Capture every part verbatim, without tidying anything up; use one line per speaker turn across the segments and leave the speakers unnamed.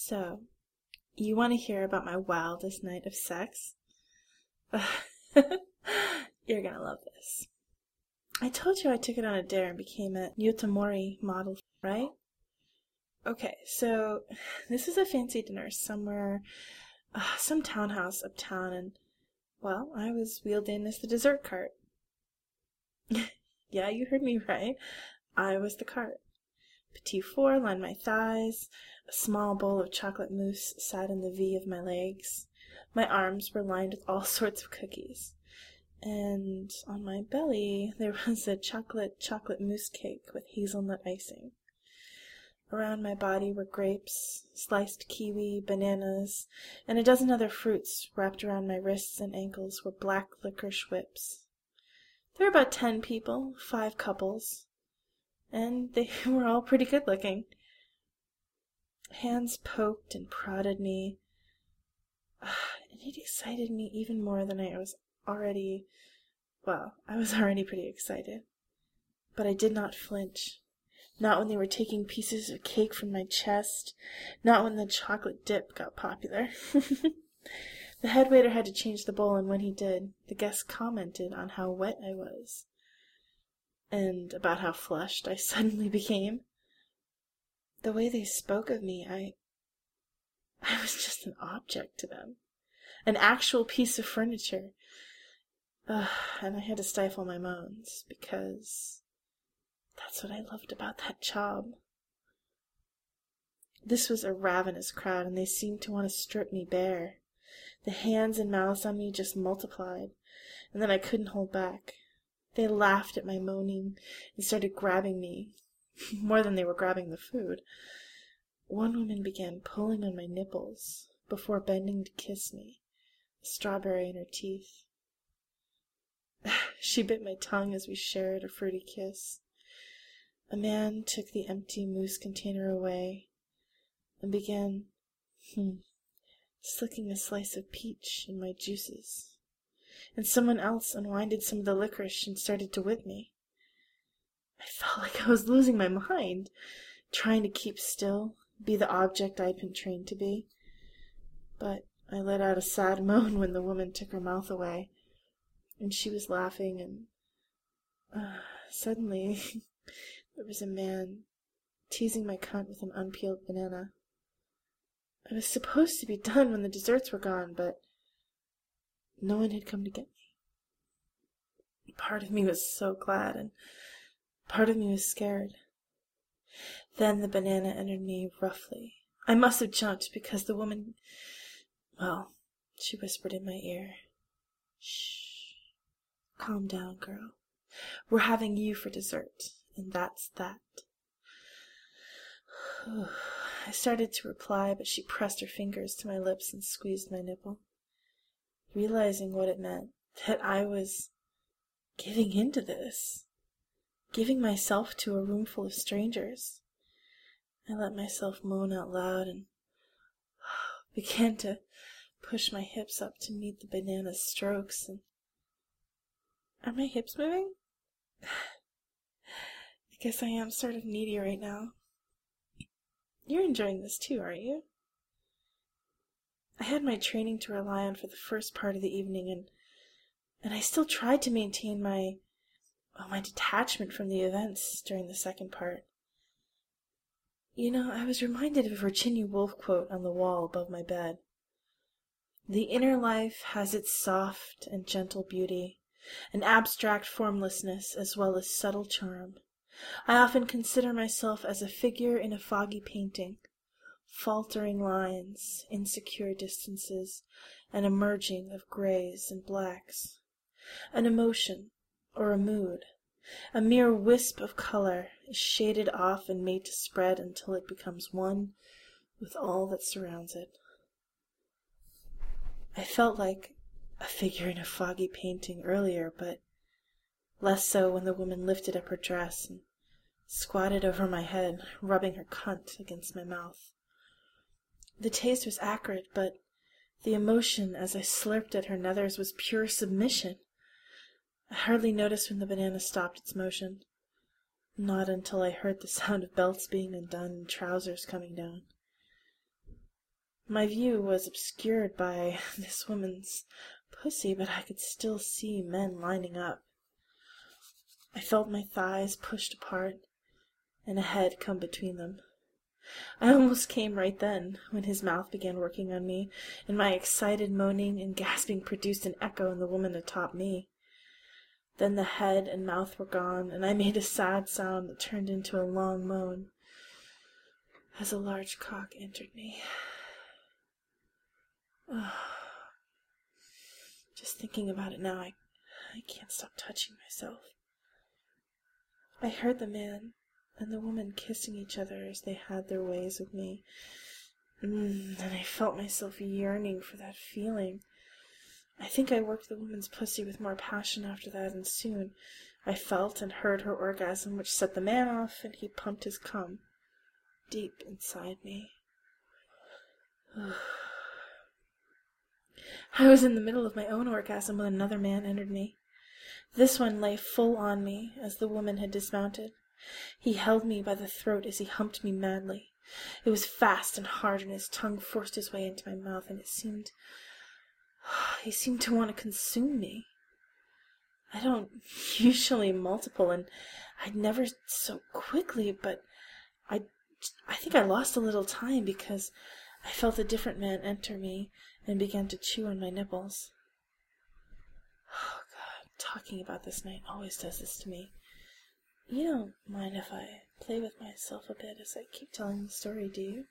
So, you want to hear about my wildest night of sex? You're gonna love this. I told you I took it on a dare and became a Yotamori model, right? Okay, so this is a fancy dinner somewhere, uh, some townhouse uptown, and, well, I was wheeled in as the dessert cart. Yeah, you heard me right. I was the cart. Petit four lined my thighs, a small bowl of chocolate mousse sat in the V of my legs. My arms were lined with all sorts of cookies. And on my belly there was a chocolate chocolate mousse cake with hazelnut icing. Around my body were grapes, sliced kiwi, bananas, and a dozen other fruits. Wrapped around my wrists and ankles were black licorice whips. There were about ten people, five couples, and they were all pretty good-looking. Hands poked and prodded me, and it excited me even more than I was already... Well, I was already pretty excited. But I did not flinch. Not when they were taking pieces of cake from my chest. Not when the chocolate dip got popular. The head waiter had to change the bowl, and when he did, the guests commented on how wet I was. And about how flushed I suddenly became. The way they spoke of me, I... I was just an object to them. An actual piece of furniture. Ugh, and I had to stifle my moans, because that's what I loved about that job. This was a ravenous crowd, and they seemed to want to strip me bare. The hands and mouths on me just multiplied, and then I couldn't hold back. They laughed at my moaning and started grabbing me, more than they were grabbing the food. One woman began pulling on my nipples before bending to kiss me, a strawberry in her teeth. She bit my tongue as we shared a fruity kiss. A man took the empty mousse container away and began, hmm, slicking a slice of peach in my juices. And someone else unwinded some of the licorice and started to whip me. I felt like I was losing my mind, trying to keep still, be the object I'd been trained to be. But I let out a sad moan when the woman took her mouth away, and she was laughing, and uh, suddenly there was a man teasing my cunt with an unpeeled banana. I was supposed to be done when the desserts were gone, but no one had come to get me. Part of me was so glad, and part of me was scared. Then the banana entered me roughly. I must have jumped, because the woman... Well, she whispered in my ear, "Shh. Calm down, girl. We're having you for dessert, and that's that." I started to reply, but she pressed her fingers to my lips and squeezed my nipple. Realizing what it meant, that I was giving into this, giving myself to a room full of strangers, I let myself moan out loud and began to push my hips up to meet the banana's strokes. And are my hips moving? I guess I am sort of needy right now. You're enjoying this too, aren't you? I had my training to rely on for the first part of the evening, and and I still tried to maintain my well, my detachment from the events during the second part. You know, I was reminded of a Virginia Woolf quote on the wall above my bed. "The inner life has its soft and gentle beauty, an abstract formlessness as well as subtle charm. I often consider myself as a figure in a foggy painting, faltering lines, insecure distances, and a merging of grays and blacks. An emotion, or a mood, a mere wisp of color, is shaded off and made to spread until it becomes one with all that surrounds it. I felt like a figure in a foggy painting earlier, but less so when the woman lifted up her dress and squatted over my head, rubbing her cunt against my mouth. The taste was acrid, but the emotion as I slurped at her nethers was pure submission. I hardly noticed when the banana stopped its motion. Not until I heard the sound of belts being undone and trousers coming down. My view was obscured by this woman's pussy, but I could still see men lining up. I felt my thighs pushed apart, and a head come between them. I almost came right then, when his mouth began working on me, and my excited moaning and gasping produced an echo in the woman atop me. Then the head and mouth were gone, and I made a sad sound that turned into a long moan as a large cock entered me. Oh. Just thinking about it now, I, I can't stop touching myself. I heard the man and the woman kissing each other as they had their ways with me, mm, and I felt myself yearning for that feeling. I think I worked the woman's pussy with more passion after that, and soon I felt and heard her orgasm, which set the man off, and he pumped his cum deep inside me. I was in the middle of my own orgasm when another man entered me. This one lay full on me, as the woman had dismounted. He held me by the throat as he humped me madly. It was fast and hard, and his tongue forced his way into my mouth, and it seemed... he seemed to want to consume me. I don't usually multiple, and I'd never so quickly, but I, I think I lost a little time because I felt a different man enter me and began to chew on my nipples. Oh, God, talking about this night always does this to me. You don't mind if I play with myself a bit as I keep telling the story, do you?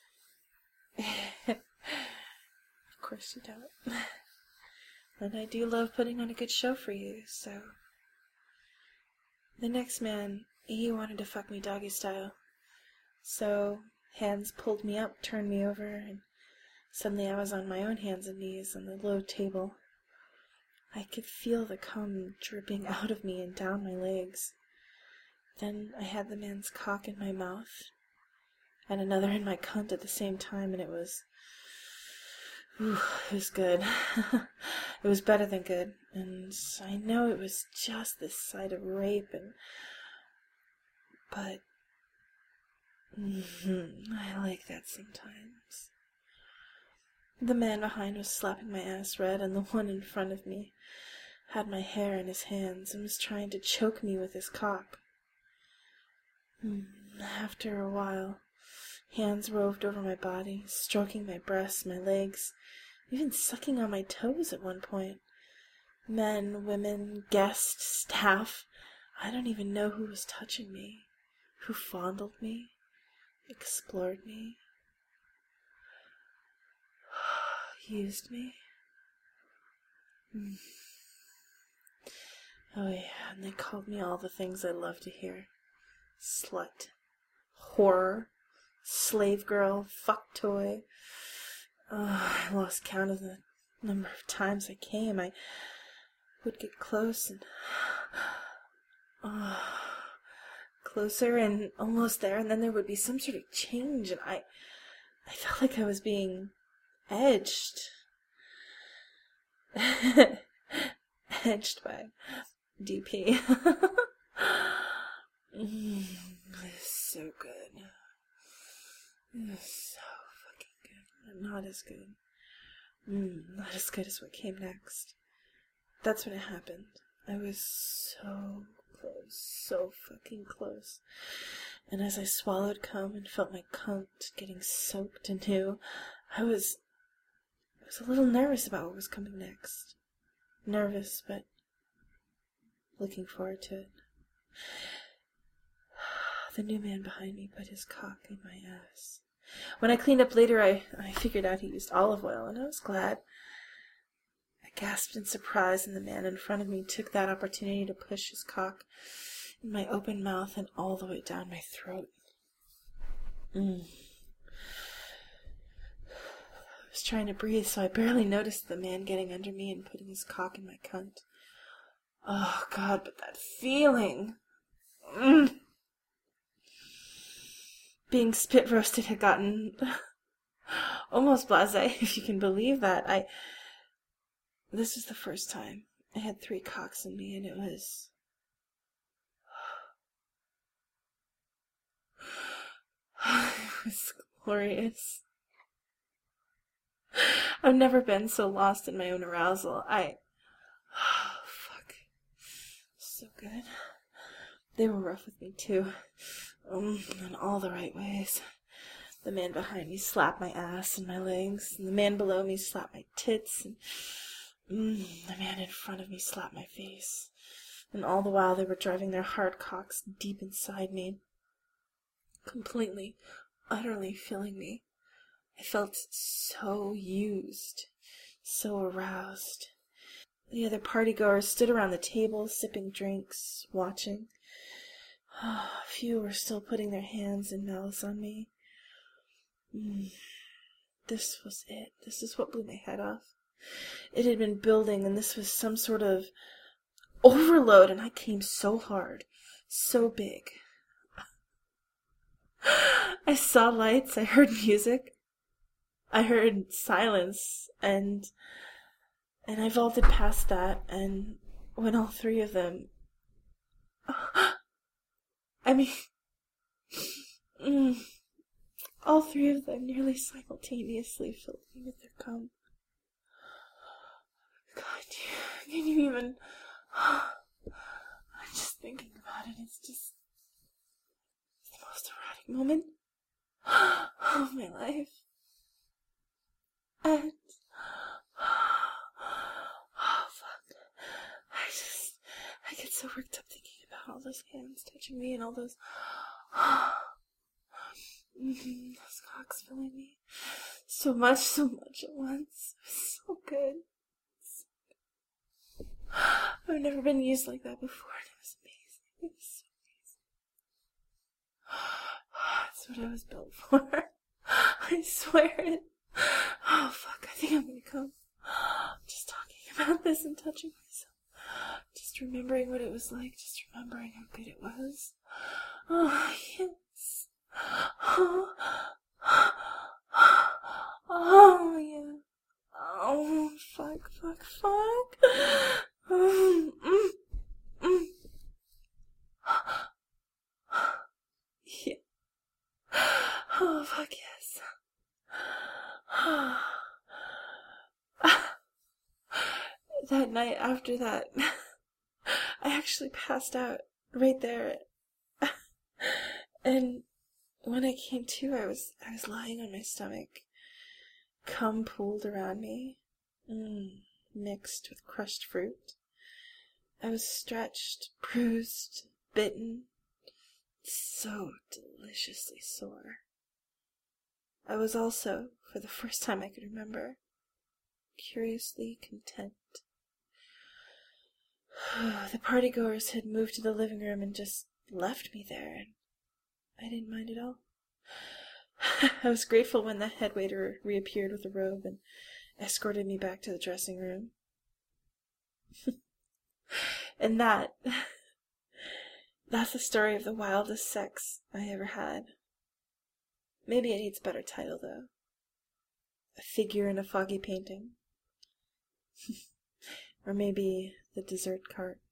Of course you don't. And I do love putting on a good show for you, so... The next man, he wanted to fuck me doggy style. So, hands pulled me up, turned me over, and suddenly I was on my own hands and knees on the low table. I could feel the cum dripping out of me and down my legs. Then I had the man's cock in my mouth, and another in my cunt at the same time, and it was... Ooh, it was good. It was better than good, and I know it was just this side of rape, and... But... Mm-hmm, I like that sometimes. The man behind was slapping my ass red, and the one in front of me had my hair in his hands and was trying to choke me with his cock. After a while, hands roved over my body, stroking my breasts, my legs, even sucking on my toes at one point. Men, women, guests, staff, I don't even know who was touching me, who fondled me, explored me, used me. Oh yeah, and they called me all the things I love to hear. Slut, whore, slave girl, fuck toy. Oh, I lost count of the number of times I came. I would get close and oh, closer and almost there, and then there would be some sort of change, and I, I felt like I was being edged, edged by D P. Mm, this is so good. This is so fucking good. Not as good. Mm, not as good as what came next. That's when it happened. I was so close. So fucking close. And as I swallowed cum and felt my cunt getting soaked anew, I was... I was a little nervous about what was coming next. Nervous, but looking forward to it. The new man behind me put his cock in my ass. When I cleaned up later, I, I figured out he used olive oil, and I was glad. I gasped in surprise, and the man in front of me took that opportunity to push his cock in my open mouth and all the way down my throat. Mm. I was trying to breathe, so I barely noticed the man getting under me and putting his cock in my cunt. Oh, God, but that feeling... Mm. Being spit roasted had gotten almost blasé, if you can believe that. I. This was the first time I had three cocks in me, and it was. It was glorious. I've never been so lost in my own arousal. I... Oh, fuck. So good. They were rough with me, too. Um, in all the right ways. The man behind me slapped my ass and my legs, and the man below me slapped my tits, and mm, the man in front of me slapped my face. And all the while they were driving their hard cocks deep inside me, completely, utterly filling me. I felt so used, so aroused. The other partygoers stood around the table, sipping drinks, watching. A few were still putting their hands and mouths on me. Mm. This was it. This is what blew my head off. It had been building, and this was some sort of overload, and I came so hard, so big. I saw lights, I heard music, I heard silence, and and I vaulted past that, and when all three of them... I mean... Mm, all three of them nearly simultaneously filled me with their cum. God, can you even... I'm just thinking about it, it's just... It's the most erotic moment of my life. And... Oh, fuck. I just... I get so worked up thinking about all those hands touching me and all those... Mm-hmm, those cocks filling me. So much, so much at once. It was so good. So good. I've never been used like that before, and it was amazing. It was so amazing. That's what I was built for. I swear it. Oh, fuck, I think I'm gonna come. Just talking about this and touching myself. Just remembering what it was like. Just remembering how good it was. Oh, yes. Oh, oh yeah. Oh, fuck, fuck, fuck. Um, mm, mm. Yeah. Oh, fuck yes. That night after that, I actually passed out right there. And when I came to, I was I was lying on my stomach. Cum pooled around me, mm, mixed with crushed fruit. I was stretched, bruised, bitten, so deliciously sore. I was also, for the first time I could remember, curiously content. The partygoers had moved to the living room and just left me there, and I didn't mind at all. I was grateful when the head waiter reappeared with a robe and escorted me back to the dressing room. And that, that's the story of the wildest sex I ever had. Maybe it needs a better title, though. A figure in a foggy painting. Or maybe the dessert cart.